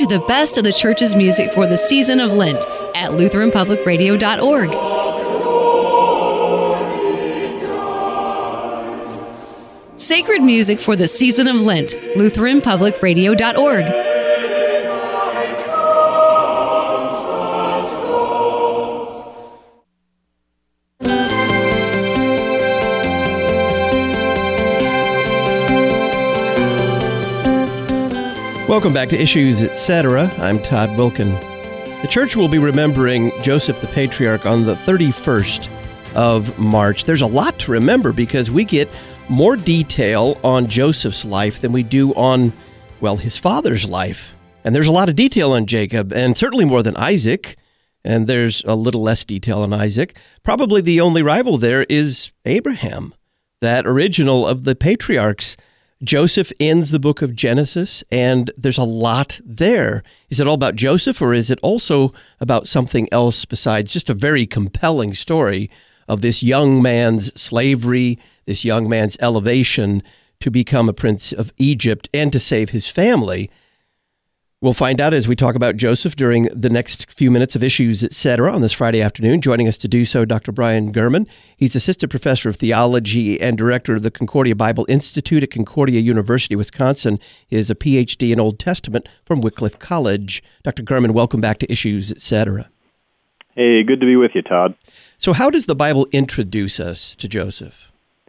you the best of the church's music for the season of Lent at LutheranPublicRadio.org. Sacred music for the season of Lent, LutheranPublicRadio.org. Welcome back to Issues, Etc. I'm Todd Wilkin. The church will be remembering Joseph the Patriarch on the 31st of March. There's a lot to remember because we get more detail on Joseph's life than we do on, well, his father's life. And there's a lot of detail on Jacob, and certainly more than Isaac. And there's a little less detail on Isaac. Probably the only rival there is Abraham, that original of the patriarchs. Joseph ends the book of Genesis, and there's a lot there. Is it all about Joseph, or is it also about something else besides just a very compelling story of this young man's slavery, this young man's elevation to become a prince of Egypt and to save his family? We'll find out as we talk about Joseph during the next few minutes of Issues, Etc. on this Friday afternoon. Joining us to do so, Dr. Brian Gurman. He's Assistant Professor of Theology and Director of the Concordia Bible Institute at Concordia University, Wisconsin. He has a Ph.D. in Old Testament from Wycliffe College. Dr. Gurman, welcome back to Issues, Etc. Hey, good to be with you, Todd. So how does the Bible introduce us to Joseph?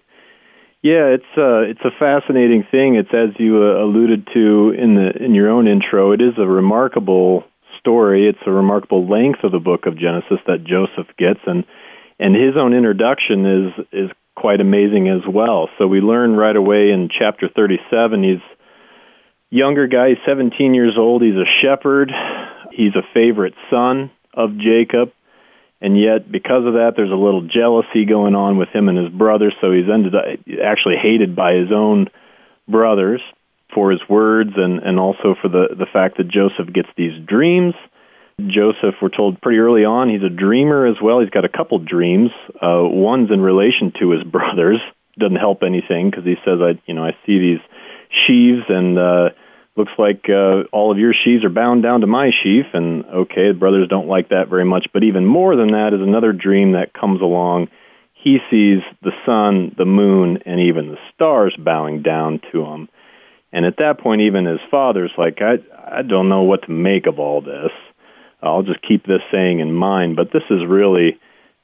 Yeah, it's a fascinating thing. It's, as you alluded to in your own intro, it is a remarkable story. It's a remarkable length of the book of Genesis that Joseph gets, and his own introduction is quite amazing as well. So we learn right away in chapter 37, he's a younger guy, he's 17 years old, he's a shepherd, he's a favorite son of Jacob. And yet, because of that, there's a little jealousy going on with him and his brothers, so he's ended up actually hated by his own brothers for his words and also for the fact that Joseph gets these dreams. Joseph, we're told pretty early on, he's a dreamer as well. He's got a couple dreams. One's in relation to his brothers. Doesn't help anything because he says, I see these sheaves and looks like all of your sheaves are bound down to my sheaf, and okay, the brothers don't like that very much. But even more than that is another dream that comes along. He sees the sun, the moon, and even the stars bowing down to him. And at that point, even his father's like, I don't know what to make of all this. I'll just keep this saying in mind. But this is really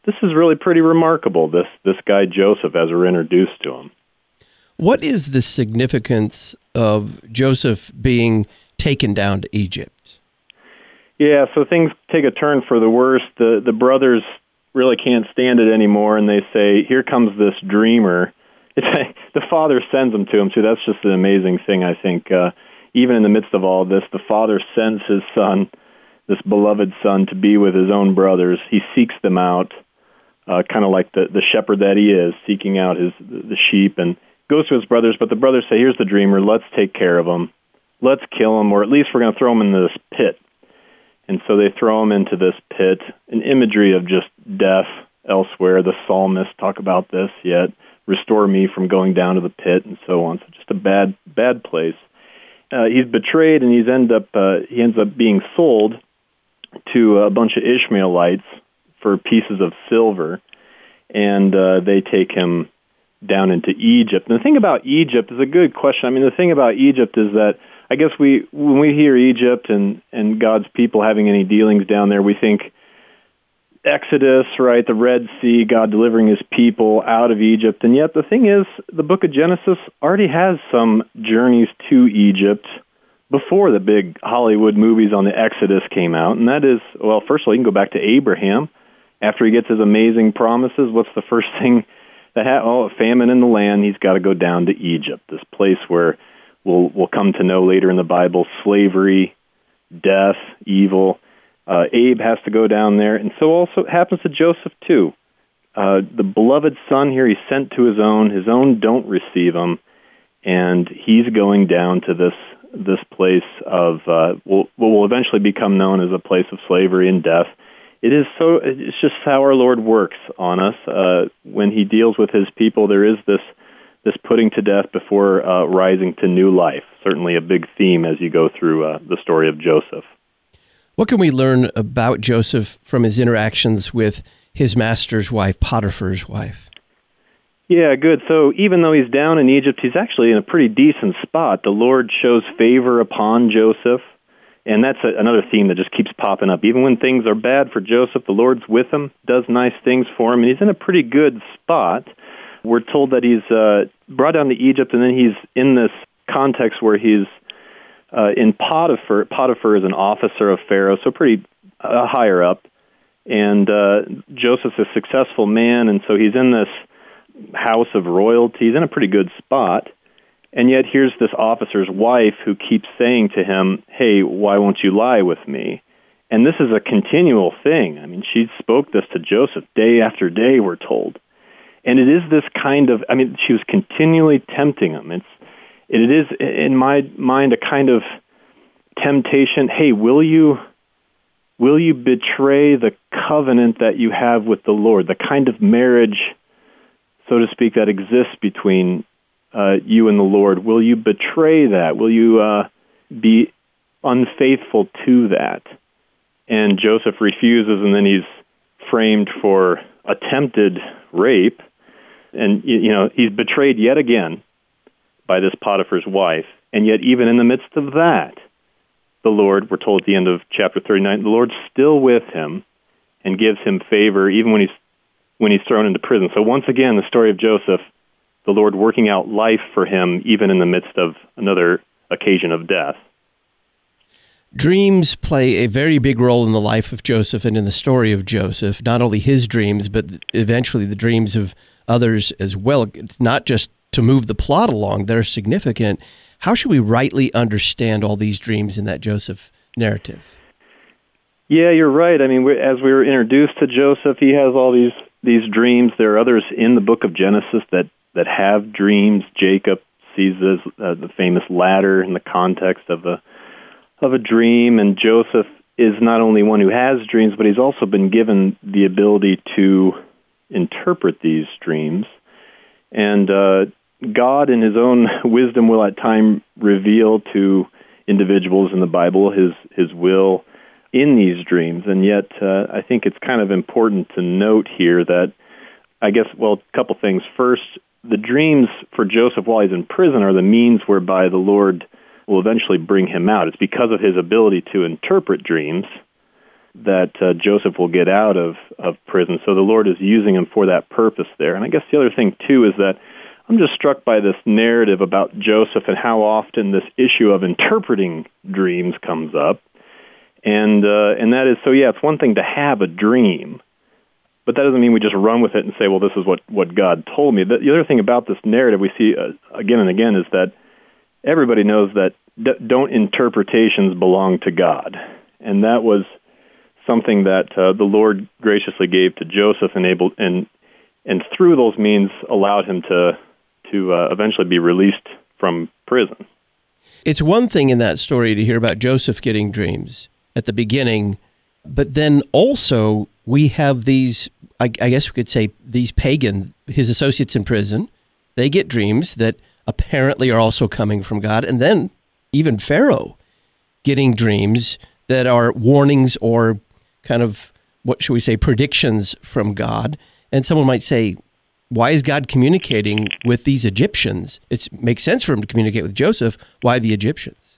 pretty remarkable, this guy Joseph, as we're introduced to him. What is the significance of Joseph being taken down to Egypt? Yeah, so things take a turn for the worse. The brothers really can't stand it anymore, and they say, here comes this dreamer. The father sends him to him, too. That's just an amazing thing, I think. Even in the midst of all this, the father sends his son, this beloved son, to be with his own brothers. He seeks them out, kind of like the shepherd that he is, seeking out the sheep, and goes to his brothers, but the brothers say, here's the dreamer, let's take care of him. Let's kill him, or at least we're going to throw him into this pit. And so they throw him into this pit, an imagery of just death elsewhere. The psalmists talk about this, yet restore me from going down to the pit, and so on. So just a bad place. He's betrayed, and he ends up being sold to a bunch of Ishmaelites for pieces of silver, and they take him down into Egypt. And the thing about Egypt is a good question. I mean, the thing about Egypt is that I guess when we hear Egypt and God's people having any dealings down there, we think Exodus, right, the Red Sea, God delivering his people out of Egypt. And yet the thing is, the book of Genesis already has some journeys to Egypt before the big Hollywood movies on the Exodus came out. And that is, well, first of all, you can go back to Abraham. After he gets his amazing promises, what's the first thing that a famine in the land? He's got to go down to Egypt, this place where we'll come to know later in the Bible slavery, death, evil. Abe has to go down there, and so also happens to Joseph too. The beloved son here, he's sent to his own don't receive him, and he's going down to this place of what will eventually become known as a place of slavery and death. It's just how our Lord works on us. When he deals with his people, there is this this putting to death before rising to new life. Certainly a big theme as you go through the story of Joseph. What can we learn about Joseph from his interactions with his master's wife, Potiphar's wife? Yeah, good. So even though he's down in Egypt, he's actually in a pretty decent spot. The Lord shows favor upon Joseph, and that's another theme that just keeps popping up. Even when things are bad for Joseph, the Lord's with him, does nice things for him, and he's in a pretty good spot. We're told that he's brought down to Egypt, and then he's in this context where he's in Potiphar. Potiphar is an officer of Pharaoh, so pretty higher up. And Joseph's a successful man, and so he's in this house of royalty. He's in a pretty good spot. And yet here's this officer's wife who keeps saying to him, hey, why won't you lie with me? And this is a continual thing. I mean, she spoke this to Joseph day after day, we're told. And it is this kind of, she was continually tempting him. It is, in my mind, a kind of temptation. Hey, will you betray the covenant that you have with the Lord, the kind of marriage, so to speak, that exists between you and the Lord? Will you betray that? Will you be unfaithful to that? And Joseph refuses, and then he's framed for attempted rape. And, he's betrayed yet again by this Potiphar's wife. And yet, even in the midst of that, the Lord, we're told at the end of chapter 39, the Lord's still with him and gives him favor even when he's thrown into prison. So once again, the story of Joseph, the Lord working out life for him even in the midst of another occasion of death. Dreams play a very big role in the life of Joseph and in the story of Joseph, not only his dreams, but eventually the dreams of others as well. It's not just to move the plot along, they're significant. How should we rightly understand all these dreams in that Joseph narrative? Yeah, you're right. As we were introduced to Joseph, he has all these dreams. There are others in the book of Genesis that have dreams. Jacob sees the famous ladder in the context of a dream, and Joseph is not only one who has dreams, but he's also been given the ability to interpret these dreams. And God, in his own wisdom, will at times reveal to individuals in the Bible his will in these dreams. And yet, I think it's kind of important to note here that, a couple things. First, the dreams for Joseph while he's in prison are the means whereby the Lord will eventually bring him out. It's because of his ability to interpret dreams that Joseph will get out of prison. So the Lord is using him for that purpose there. And I guess the other thing, too, is that I'm just struck by this narrative about Joseph and how often this issue of interpreting dreams comes up. And that is, it's one thing to have a dream, but that doesn't mean we just run with it and say, well, this is what God told me. The other thing about this narrative we see again and again is that everybody knows that don't interpretations belong to God. And that was something that the Lord graciously gave to Joseph and through those means allowed him to eventually be released from prison. It's one thing in that story to hear about Joseph getting dreams at the beginning, but then also we have these, I guess we could say, these pagan, his associates in prison, they get dreams that apparently are also coming from God, and then even Pharaoh getting dreams that are warnings or kind of, what should we say, predictions from God. And someone might say, why is God communicating with these Egyptians? It makes sense for him to communicate with Joseph. Why the Egyptians?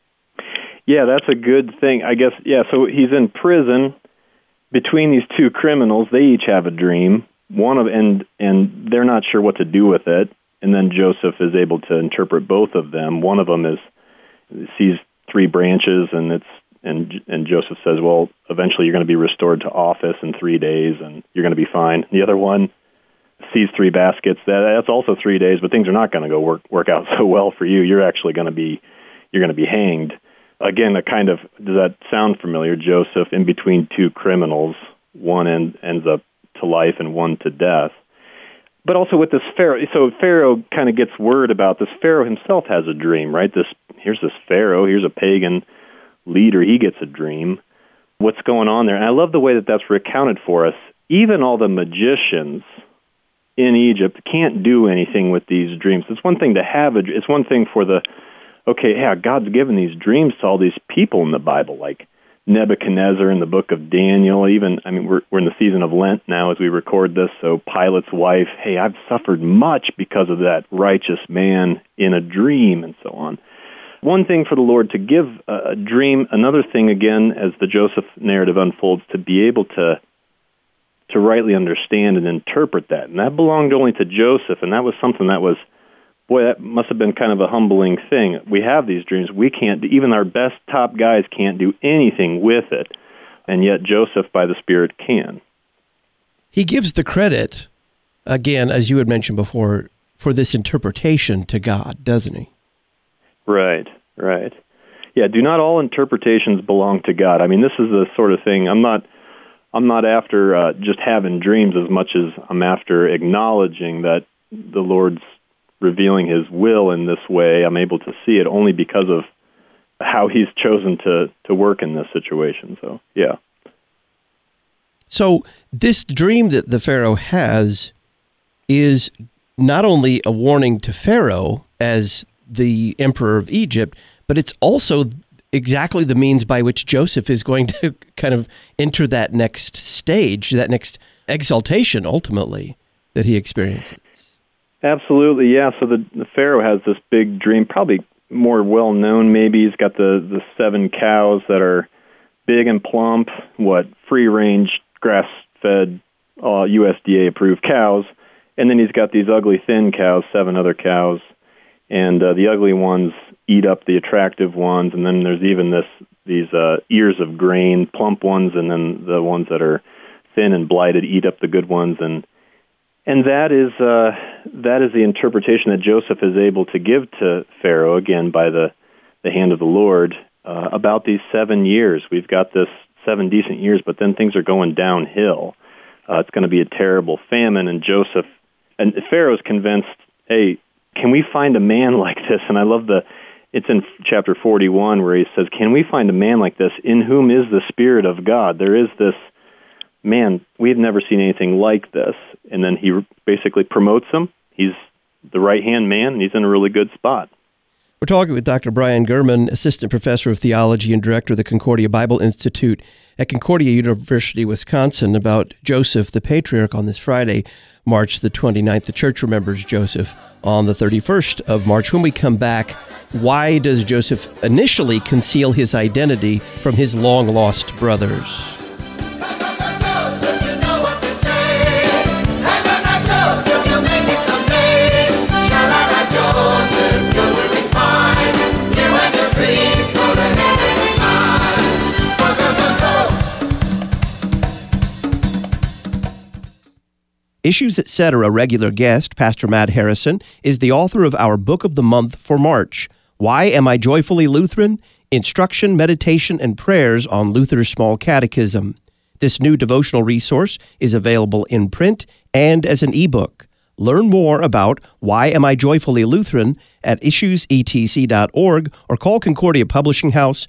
Yeah, that's a good thing. I guess, so he's in prison between these two criminals. They each have a dream, and they're not sure what to do with it. And then Joseph is able to interpret both of them. One of them sees three branches, and Joseph says, well, eventually you're going to be restored to office in 3 days, and you're going to be fine. The other one sees three baskets. That's also 3 days, but things are not going to go work out so well for you. You're actually going to be hanged. Again, does that sound familiar? Joseph in between two criminals, one ends up to life and one to death. But also with this Pharaoh, so Pharaoh kind of gets word about this. Pharaoh himself has a dream, right? Here's this Pharaoh, here's a pagan leader, he gets a dream. What's going on there? And I love the way that's recounted for us. Even all the magicians in Egypt can't do anything with these dreams. It's one thing to have it's one thing for God's given these dreams to all these people in the Bible, like Nebuchadnezzar in the book of Daniel. We're in the season of Lent now as we record this, so Pilate's wife, hey, I've suffered much because of that righteous man in a dream, and so on. One thing for the Lord to give a dream, another thing, again, as the Joseph narrative unfolds, to be able to rightly understand and interpret that. And that belonged only to Joseph, and that was something that was, that must have been kind of a humbling thing. We have these dreams. We can't, even our best top guys can't do anything with it, and yet Joseph, by the Spirit, can. He gives the credit, again, as you had mentioned before, for this interpretation to God, doesn't he? Right. Yeah, do not all interpretations belong to God? This is the sort of thing, I'm not after just having dreams as much as I'm after acknowledging that the Lord's revealing His will in this way. I'm able to see it only because of how He's chosen to work in this situation. So, yeah. So this dream that the Pharaoh has is not only a warning to Pharaoh as the emperor of Egypt, but it's also exactly the means by which Joseph is going to kind of enter that next stage, that next exaltation, ultimately, that he experiences. Absolutely, yeah. So the Pharaoh has this big dream, probably more well-known maybe. He's got the 7 cows that are big and plump, free-range, grass-fed, USDA-approved cows. And then he's got these ugly, thin cows, 7 other cows. And the ugly ones eat up the attractive ones, and then there's even these ears of grain, plump ones, and then the ones that are thin and blighted eat up the good ones, and that is the interpretation that Joseph is able to give to Pharaoh, again by the hand of the Lord, about these 7 years. We've got this 7 decent years, but then things are going downhill. It's going to be a terrible famine, and Pharaoh's convinced, hey, can we find a man like this? And I love it's in chapter 41 where he says, can we find a man like this in whom is the Spirit of God? There is this man, we've never seen anything like this. And then he basically promotes him. He's the right-hand man, and he's in a really good spot. We're talking with Dr. Brian Gurman, Assistant Professor of Theology and Director of the Concordia Bible Institute at Concordia University, Wisconsin, about Joseph the Patriarch on this Friday, March the 29th. The church remembers Joseph on the 31st of March. When we come back, why does Joseph initially conceal his identity from his long-lost brothers? Issues Etc. regular guest, Pastor Matt Harrison, is the author of our Book of the Month for March, Why Am I Joyfully Lutheran? Instruction, Meditation, and Prayers on Luther's Small Catechism. This new devotional resource is available in print and as an ebook. Learn more about Why Am I Joyfully Lutheran at issuesetc.org or call Concordia Publishing House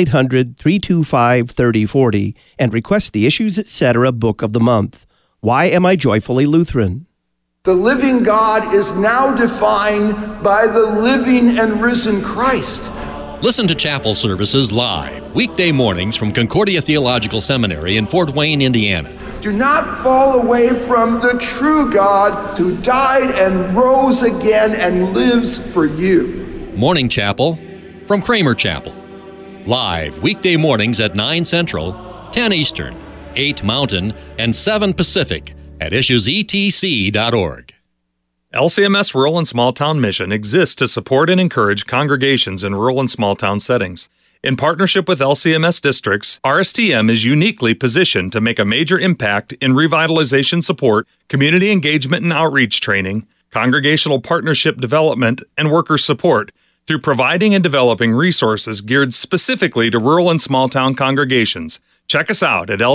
1-800-325-3040 and request the Issues Etc. Book of the Month. Why Am I Joyfully Lutheran? The living God is now defined by the living and risen Christ. Listen to chapel services live, weekday mornings from Concordia Theological Seminary in Fort Wayne, Indiana. Do not fall away from the true God who died and rose again and lives for you. Morning Chapel from Kramer Chapel. Live weekday mornings at 9 Central, 10 Eastern, 8 Mountain, and 7 Pacific at issuesetc.org. LCMS Rural and Small Town Mission exists to support and encourage congregations in rural and small town settings. In partnership with LCMS districts, RSTM is uniquely positioned to make a major impact in revitalization support, community engagement and outreach training, congregational partnership development, and worker support through providing and developing resources geared specifically to rural and small town congregations. Check us out at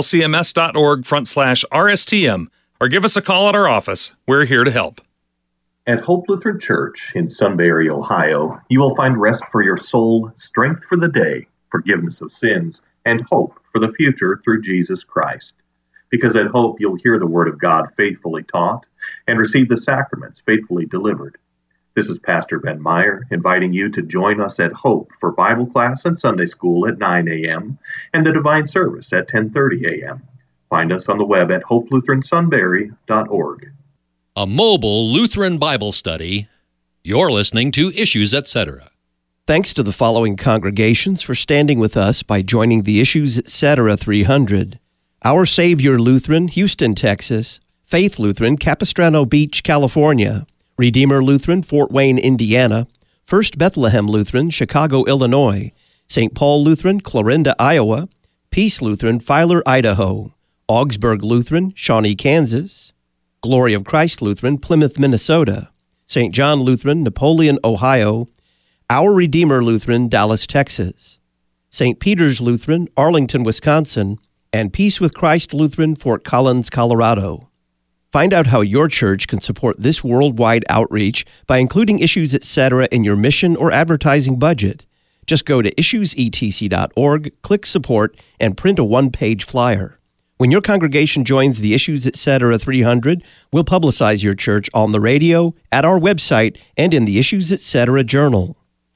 lcms.org/RSTM or give us a call at our office. We're here to help. At Hope Lutheran Church in Sunbury, Ohio, you will find rest for your soul, strength for the day, forgiveness of sins, and hope for the future through Jesus Christ. Because at Hope, you'll hear the Word of God faithfully taught, and receive the sacraments faithfully delivered. This is Pastor Ben Meyer inviting you to join us at Hope for Bible class and Sunday school at 9 a.m. and the Divine Service at 10:30 a.m. Find us on the web at hopelutheransunbury.org. A mobile Lutheran Bible study. You're listening to Issues, Etc. Thanks to the following congregations for standing with us by joining the Issues, Etc. 300. Our Savior Lutheran, Houston, Texas. Faith Lutheran, Capistrano Beach, California. Redeemer Lutheran, Fort Wayne, Indiana. First Bethlehem Lutheran, Chicago, Illinois. St. Paul Lutheran, Clarinda, Iowa. Peace Lutheran, Filer, Idaho. Augsburg Lutheran, Shawnee, Kansas. Glory of Christ Lutheran, Plymouth, Minnesota. St. John Lutheran, Napoleon, Ohio. Our Redeemer Lutheran, Dallas, Texas. St. Peter's Lutheran, Arlington, Wisconsin. And Peace with Christ Lutheran, Fort Collins, Colorado. Find out how your church can support this worldwide outreach by including Issues, Etc. in your mission or advertising budget. Just go to issuesetc.org, click Support, and print a one-page flyer. When your congregation joins the Issues, Etc. 300, we'll publicize your church on the radio, at our website, and in the Issues, Etc. Journal.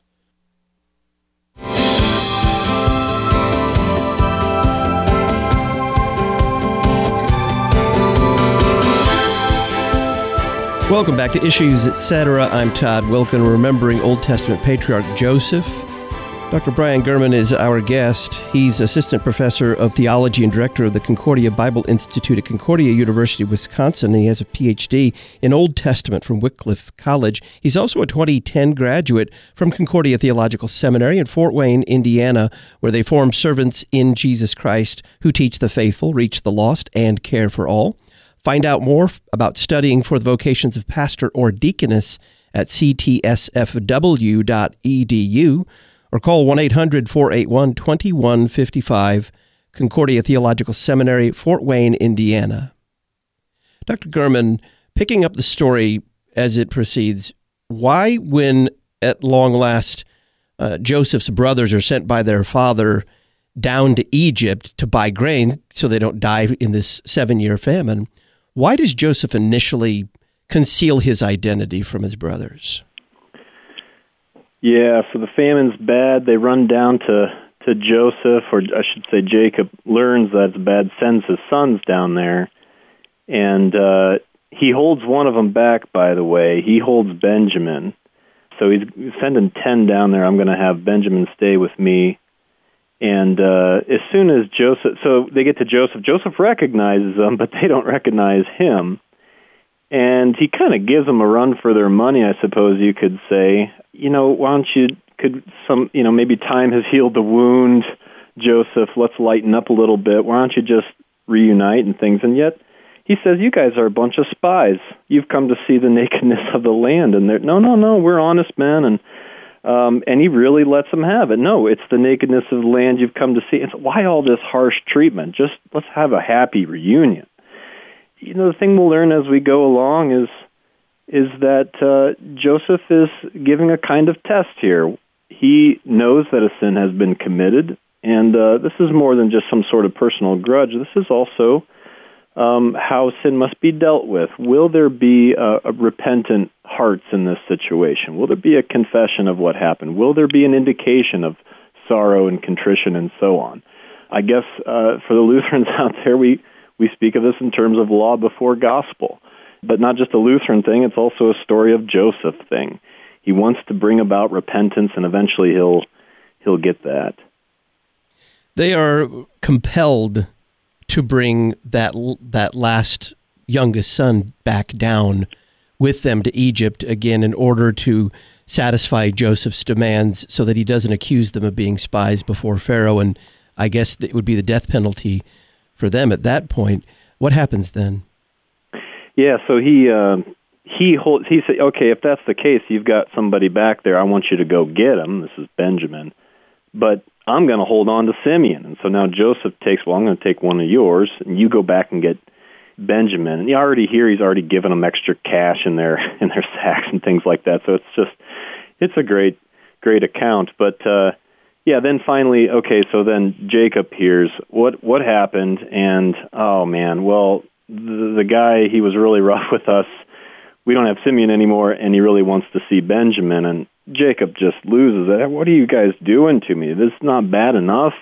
Welcome back to Issues, Etc. I'm Todd Wilken, remembering Old Testament patriarch Joseph. Dr. Brian Gurman is our guest. He's assistant professor of theology and director of the Concordia Bible Institute at Concordia University, Wisconsin. And he has a PhD in Old Testament from Wycliffe College. He's also a 2010 graduate from Concordia Theological Seminary in Fort Wayne, Indiana, where they form servants in Jesus Christ who teach the faithful, reach the lost, and care for all. Find out more about studying for the vocations of pastor or deaconess at ctsfw.edu or call 1-800-481-2155, Concordia Theological Seminary, Fort Wayne, Indiana. Dr. Gurman, picking up the story as it proceeds, why, when at long last Joseph's brothers are sent by their father down to Egypt to buy grain so they don't die in this 7-year famine, why does Joseph initially conceal his identity from his brothers? Yeah, so the famine's bad. They run down to Joseph, or I should say Jacob learns that it's bad, sends his sons down there, and he holds one of them back, by the way. He holds Benjamin. So he's sending 10 down there. I'm going to have Benjamin stay with me. And as soon as so they get to Joseph recognizes them, but they don't recognize him. And he kind of gives them a run for their money, I suppose you could say. Why don't you, maybe time has healed the wound, Joseph, let's lighten up a little bit. Why don't you just reunite and things? And yet he says, you guys are a bunch of spies. You've come to see the nakedness of the land. And they're, no, we're honest men. And he really lets them have it. No, it's the nakedness of the land you've come to see. It's why all this harsh treatment? Just let's have a happy reunion. The thing we'll learn as we go along is that Joseph is giving a kind of test here. He knows that a sin has been committed, and this is more than just some sort of personal grudge. This is also how sin must be dealt with. Will there be a repentant hearts in this situation? Will there be a confession of what happened? Will there be an indication of sorrow and contrition and so on? I guess for the Lutherans out there, we speak of this in terms of law before gospel. But not just a Lutheran thing, it's also a story of Joseph thing. He wants to bring about repentance, and eventually he'll get that. They are compelled to bring that last youngest son back down with them to Egypt again in order to satisfy Joseph's demands so that he doesn't accuse them of being spies before Pharaoh. And I guess it would be the death penalty for them at that point. What happens then? Yeah, so he said, okay, if that's the case, you've got somebody back there. I want you to go get him. This is Benjamin. But I'm going to hold on to Simeon. And so now Joseph takes, I'm going to take one of yours, and you go back and get Benjamin. And you already hear he's already given them extra cash in their sacks and things like that. So it's a great account. But then finally, okay, so then Jacob hears what happened, and oh man, well, the guy, he was really rough with us. We don't have Simeon anymore, and he really wants to see Benjamin. And Jacob just loses it. What are you guys doing to me? This is not bad enough.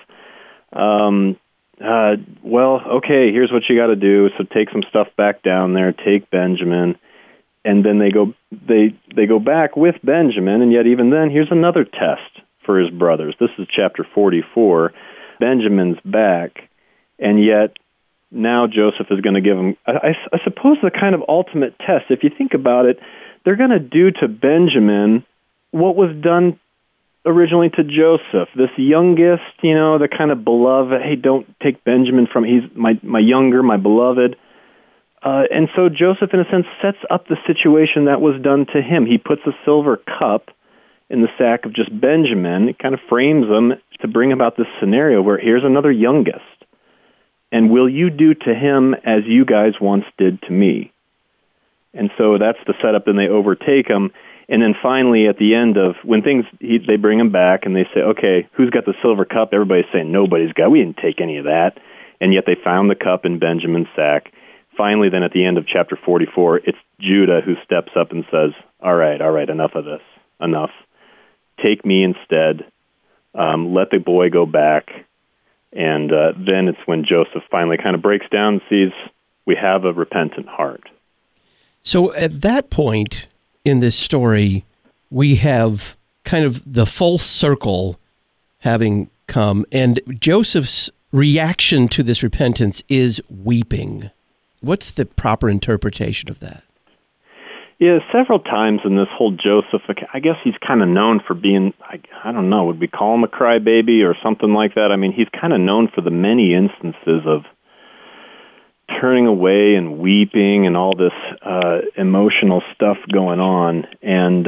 Well, okay, here's what you got to do. So take some stuff back down there, take Benjamin, and then they go back with Benjamin, and yet even then, here's another test for his brothers. This is chapter 44. Benjamin's back, and yet now Joseph is going to give him, I suppose, the kind of ultimate test. If you think about it, they're going to do to Benjamin what was done originally to Joseph, this youngest, the kind of beloved. Hey, don't take Benjamin from, he's my younger, my beloved. And so Joseph, in a sense, sets up the situation that was done to him. He puts a silver cup in the sack of just Benjamin. It kind of frames him to bring about this scenario where here's another youngest. And will you do to him as you guys once did to me? And so that's the setup, and they overtake him. And then finally, at the end of when they bring him back and they say, okay, who's got the silver cup? Everybody's saying, nobody's got. We didn't take any of that. And yet they found the cup in Benjamin's sack. Finally, then at the end of chapter 44, it's Judah who steps up and says, all right, enough of this. Enough. Take me instead. Let the boy go back. And then it's when Joseph finally kind of breaks down and sees we have a repentant heart. So at that point in this story, we have kind of the full circle having come, and Joseph's reaction to this repentance is weeping. What's the proper interpretation of that? Yeah, several times in this whole Joseph, I guess he's kind of known for being, I don't know, would we call him a crybaby or something like that? I mean, he's kind of known for the many instances of turning away and weeping and all this emotional stuff going on. And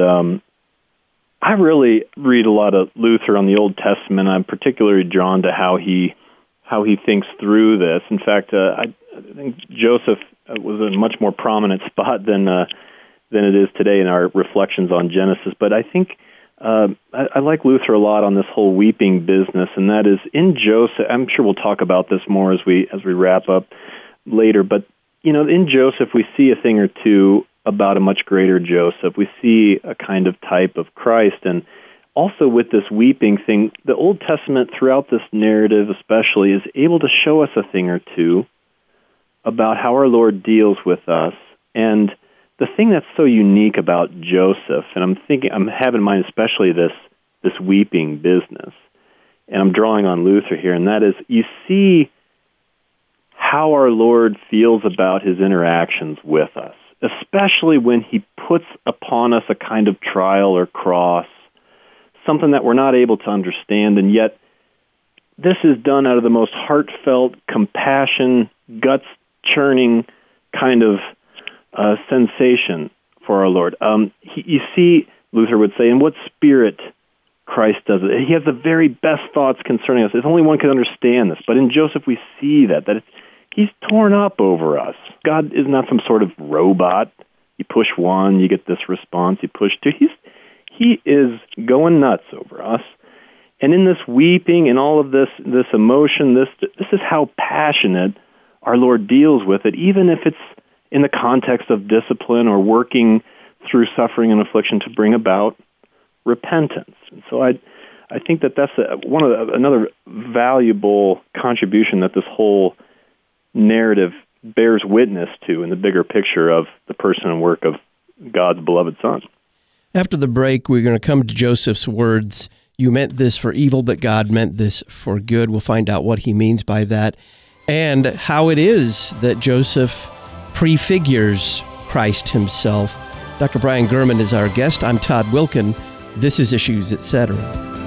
I really read a lot of Luther on the Old Testament. I'm particularly drawn to how he thinks through this. In fact, I think Joseph was a much more prominent spot than it is today in our reflections on Genesis. But I think I like Luther a lot on this whole weeping business, and that is in Joseph. I'm sure we'll talk about this more as we wrap up later. But in Joseph, we see a thing or two about a much greater Joseph. We see a kind of type of Christ, and also with this weeping thing, the Old Testament throughout this narrative especially is able to show us a thing or two about how our Lord deals with us. And the thing that's so unique about Joseph, and I'm having in mind especially this weeping business, and I'm drawing on Luther here, and that is you see how our Lord feels about his interactions with us, especially when he puts upon us a kind of trial or cross, something that we're not able to understand, and yet this is done out of the most heartfelt compassion, guts-churning kind of sensation for our Lord. You see, Luther would say, in what spirit Christ does it. He has the very best thoughts concerning us. If only one could understand this. But in Joseph, we see that he's torn up over us. God is not some sort of robot. You push one, you get this response. You push two. He is going nuts over us. And in this weeping and all of this emotion, this is how passionate our Lord deals with it, even if it's in the context of discipline or working through suffering and affliction to bring about repentance. And so I think that's another valuable contribution that this whole narrative bears witness to in the bigger picture of the person and work of God's beloved Son. After the break, we're going to come to Joseph's words, "You meant this for evil, but God meant this for good." We'll find out what he means by that and how it is that Joseph prefigures Christ himself. Dr. Brian Gurman is our guest. I'm Todd Wilkin. This is Issues, Etc.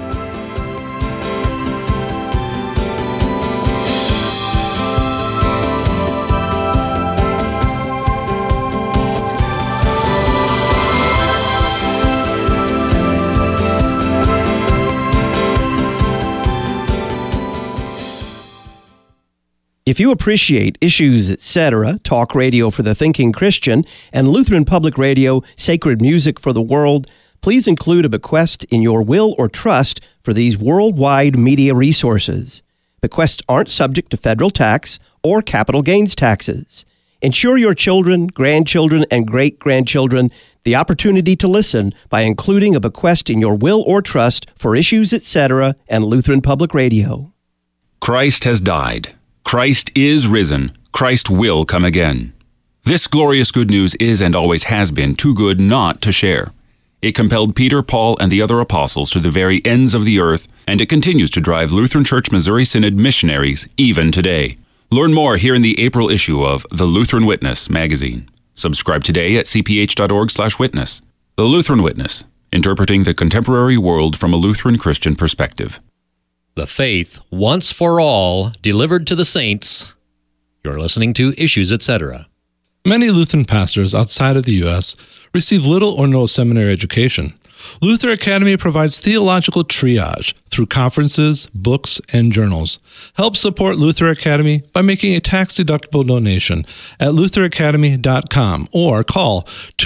If you appreciate Issues, Etc., talk radio for the thinking Christian, and Lutheran Public Radio, sacred music for the world, please include a bequest in your will or trust for these worldwide media resources. Bequests aren't subject to federal tax or capital gains taxes. Ensure your children, grandchildren, and great-grandchildren the opportunity to listen by including a bequest in your will or trust for Issues, Etc. and Lutheran Public Radio. Christ has died. Christ is risen. Christ will come again. This glorious good news is and always has been too good not to share. It compelled Peter, Paul, and the other apostles to the very ends of the earth, and it continues to drive Lutheran Church Missouri Synod missionaries even today. Learn more here in the April issue of The Lutheran Witness magazine. Subscribe today at cph.org/witness. The Lutheran Witness, interpreting the contemporary world from a Lutheran Christian perspective. The faith, once for all, delivered to the saints. You're listening to Issues, Etc. Many Lutheran pastors outside of the U.S. receive little or no seminary education. Luther Academy provides theological triage through conferences, books, and journals. Help support Luther Academy by making a tax-deductible donation at lutheracademy.com or call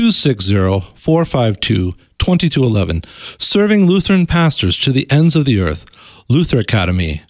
260-452-2211. Serving Lutheran pastors to the ends of the earth. Luther Academy,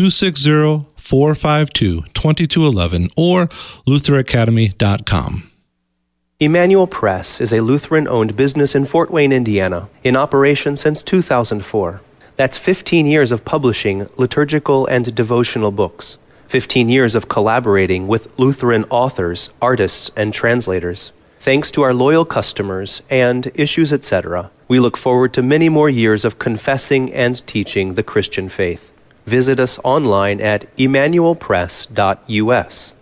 260-452-2211 or lutheracademy.com. Emmanuel Press is a Lutheran-owned business in Fort Wayne, Indiana, in operation since 2004. That's 15 years of publishing liturgical and devotional books, 15 years of collaborating with Lutheran authors, artists, and translators. Thanks to our loyal customers and Issues, Etc., we look forward to many more years of confessing and teaching the Christian faith. Visit us online at emmanuelpress.us.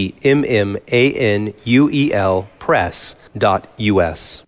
EMMANUEL press.us.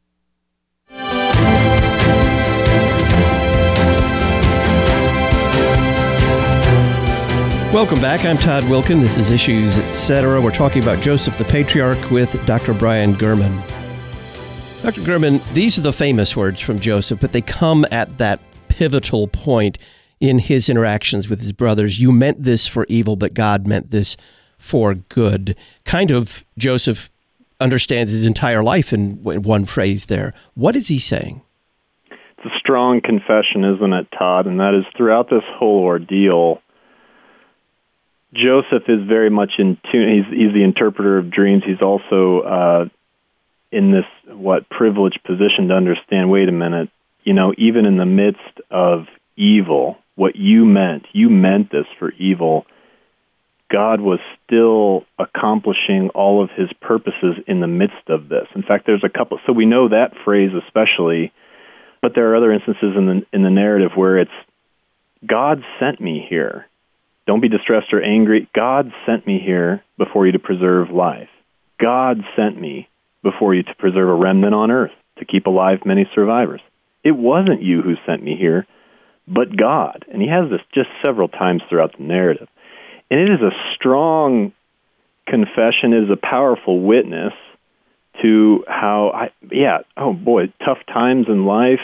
Welcome back. I'm Todd Wilkin. This is Issues, Etc. We're talking about Joseph the Patriarch with Dr. Brian Gurman. Dr. Gurman, these are the famous words from Joseph, but they come at that pivotal point in his interactions with his brothers. You meant this for evil, but God meant this for good. Kind of Joseph understands his entire life in one phrase there. What is he saying? It's a strong confession, isn't it, Todd? And that is throughout this whole ordeal, Joseph is very much in tune. He's the interpreter of dreams. He's also in this, privileged position to understand, wait a minute, even in the midst of evil, what you meant this for evil, God was still accomplishing all of his purposes in the midst of this. In fact, there's a couple. So we know that phrase especially, but there are other instances in the narrative where it's, God sent me here. Don't be distressed or angry. God sent me here before you to preserve life. God sent me before you to preserve a remnant on earth, to keep alive many survivors. It wasn't you who sent me here, but God. And he has this just several times throughout the narrative. And it is a strong confession. It is a powerful witness to how, tough times in life,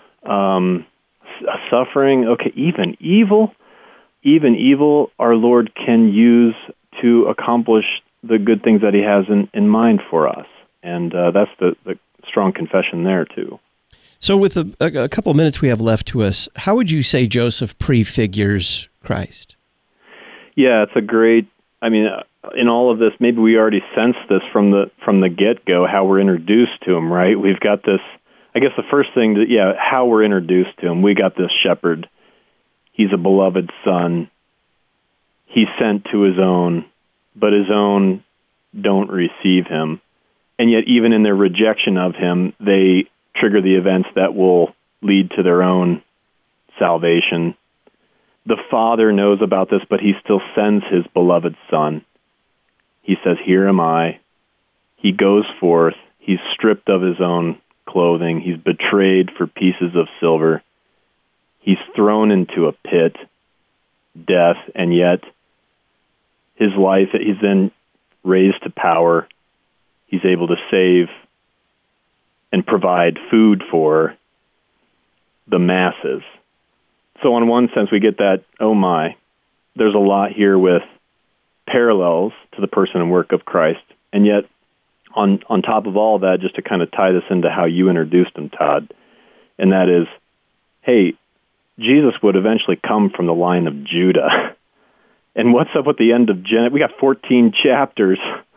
suffering, even evil, our Lord can use to accomplish the good things that he has in mind for us. And that's the strong confession there, too. So with a couple of minutes we have left to us, how would you say Joseph prefigures Christ? Yeah, it's a great, in all of this, maybe we already sensed this from the get-go, how we're introduced to him, right? We've got this, I guess the first thing, how we're introduced to him. We got this shepherd. He's a beloved son. He's sent to his own, but his own don't receive him. And yet, even in their rejection of him, they trigger the events that will lead to their own salvation. The Father knows about this, but he still sends his beloved Son. He says, "Here am I." He goes forth. He's stripped of his own clothing. He's betrayed for pieces of silver. He's thrown into a pit, death, and yet his life, he's then raised to power. He's able to save and provide food for the masses. So in one sense, we get that, oh my, there's a lot here with parallels to the person and work of Christ. And yet, on top of all that, just to kind of tie this into how you introduced him, Todd, and that is, hey, Jesus would eventually come from the line of Judah. And what's up with the end of Genesis? We got 14 chapters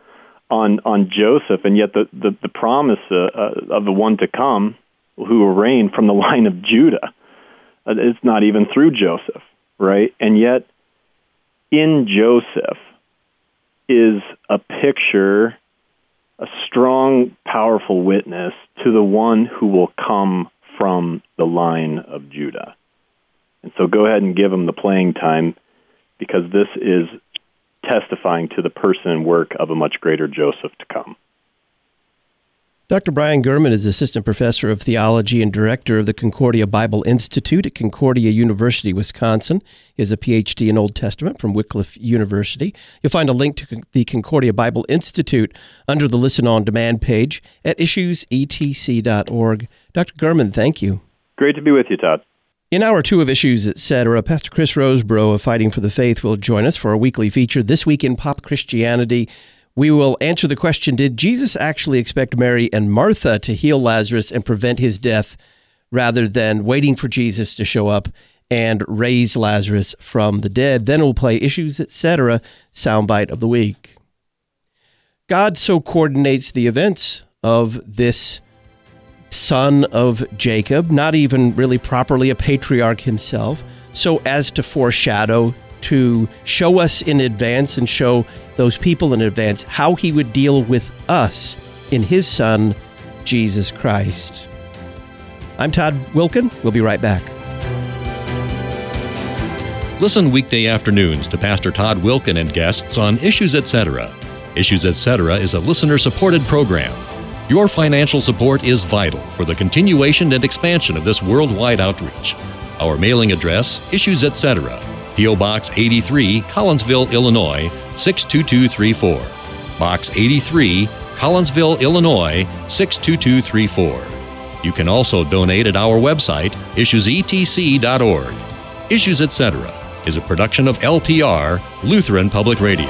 on Joseph, and yet the promise of the one to come who will reign from the line of Judah, it's not even through Joseph, right? And yet in Joseph is a picture, a strong, powerful witness to the one who will come from the line of Judah. And so go ahead and give him the playing time, because this is testifying to the person and work of a much greater Joseph to come. Dr. Brian Gurman is Assistant Professor of Theology and Director of the Concordia Bible Institute at Concordia University, Wisconsin. He has a Ph.D. in Old Testament from Wycliffe University. You'll find a link to the Concordia Bible Institute under the Listen On Demand page at issuesetc.org. Dr. Gurman, thank you. Great to be with you, Todd. In Hour 2 of Issues, Etc., Pastor Chris Rosebrough of Fighting for the Faith will join us for our weekly feature, This Week in Pop Christianity. We will answer the question, did Jesus actually expect Mary and Martha to heal Lazarus and prevent his death rather than waiting for Jesus to show up and raise Lazarus from the dead? Then we'll play Issues, Etc., Soundbite of the Week. God so coordinates the events of this son of Jacob, not even really properly a patriarch himself, so as to foreshadow, to show us in advance and show those people in advance how he would deal with us in his son, Jesus Christ. I'm Todd Wilken. We'll be right back. Listen weekday afternoons to Pastor Todd Wilken and guests on Issues Etc. Issues Etc. is a listener-supported program. Your financial support is vital for the continuation and expansion of this worldwide outreach. Our mailing address, Issues Etc., P.O. Box 83, Collinsville, Illinois, 62234. Box 83, Collinsville, Illinois, 62234. You can also donate at our website, issuesetc.org. Issues Etc. is a production of LPR, Lutheran Public Radio.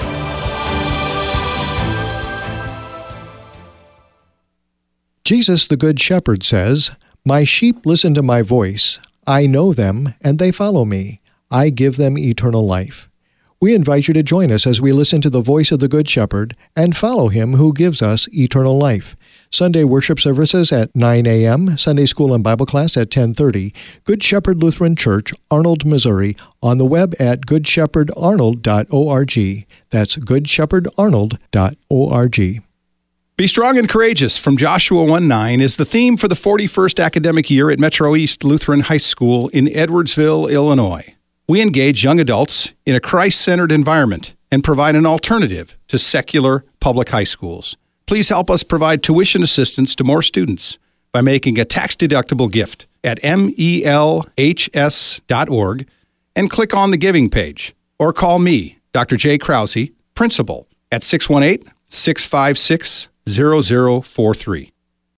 Jesus, the Good Shepherd, says, "My sheep listen to my voice. I know them, and they follow me. I give them eternal life." We invite you to join us as we listen to the voice of the Good Shepherd and follow him who gives us eternal life. Sunday worship services at 9 a.m., Sunday school and Bible class at 10:30, Good Shepherd Lutheran Church, Arnold, Missouri, on the web at goodshepherdarnold.org. That's goodshepherdarnold.org. Be strong and courageous from Joshua 1:9 is the theme for the 41st academic year at Metro East Lutheran High School in Edwardsville, Illinois. We engage young adults in a Christ-centered environment and provide an alternative to secular public high schools. Please help us provide tuition assistance to more students by making a tax-deductible gift at melhs.org and click on the giving page, or call me, Dr. Jay Krause, principal, at 618-656-0043.